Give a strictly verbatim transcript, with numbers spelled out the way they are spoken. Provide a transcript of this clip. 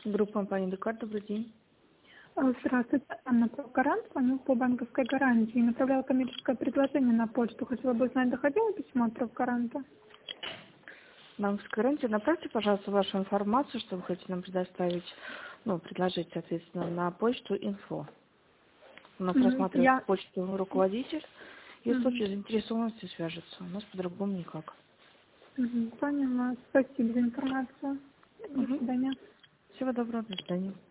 Группа компании «Декарт», добрый день. Здравствуйте, Анна Прокарант, звоню по банковской гарантии. Направляла коммерческое предложение на почту. Хотела бы узнать, доходило письмо от Прокаранта? Банковская гарантия. Направьте, пожалуйста, вашу информацию, что вы хотите нам предоставить, ну, предложить, соответственно, на почту инфо. У нас Мгм. рассматривает Я... почту руководитель, и в Мгм. случае заинтересованности свяжется. У нас по-другому никак. Мгм. Поняла. Спасибо за информацию. До Угу. свидания. Всего доброго, до свидания.